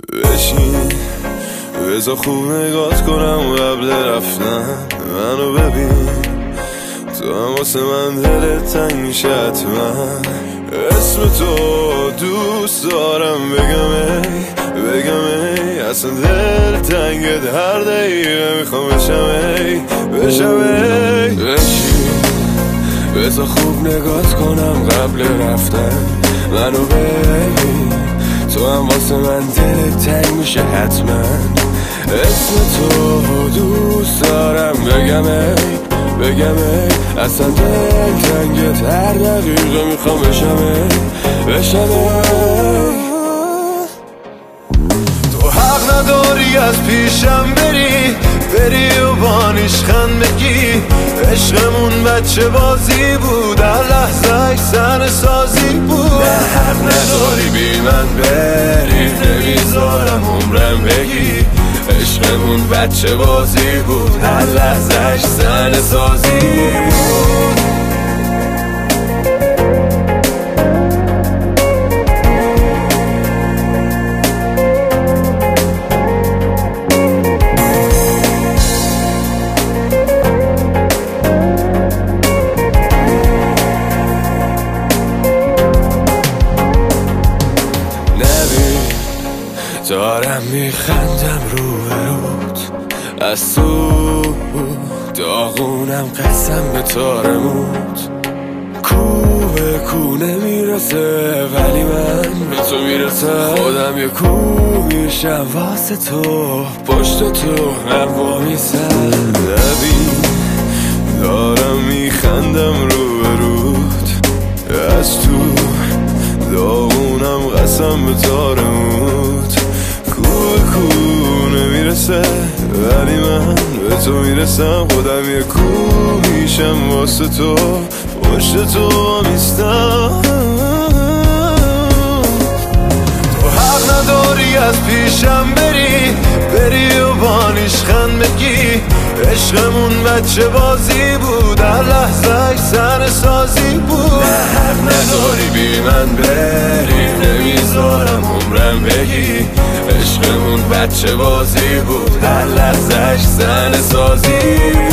بشین بذار خوب نگات کنم قبل رفتن منو ببین، تو هم واسه من دلت تنگ میشه حتما. اسم تو دوست دارم بگم ای اصلا دل تنگت هر دقیقه میخوام بشم ای. بشین بذار خوب نگات کنم قبل رفتن منو ببین، تو هم واسه من دلت تنگ میشه حتما. اسم تو دوست دارم بگم ای اصلا دل تنگت هر دقیقه میخوام بشم ای. تو حق نداری از پیشم بری و بانیشخند بگی عشقمون بچه بازی بود، هر لحظه اکسن سازی بود. نه حق نداری بی من بری، نمیذارم عمرم بگی عشقمون بچه بازی بود، هر لحظه اکسن سازی بود. دارم میخندم روبروت، از تو داغونم قسم به تارموت. کوه کو نمیرسه ولی من به تو میرسم، خودم یه کوه میشم واسه تو، پشت تو هم وامیسم. نبین دارم میخندم روبروت، از تو داغونم قسم به تارموت. نمیرسه ولی من به تو میرسم، خودم یه کوه میشم واسه تو، پشت تو میستم. تو حق نداری از پیشم بری و بانیشخند بگی عشقمون بچه بازی بود، هر لحظه اکسن سازی بود. نه حق نداری بی من بری، نمیذارم عمرم بگی عشقمون بچه بازی بود، هر لحظه اکسن سازی بود.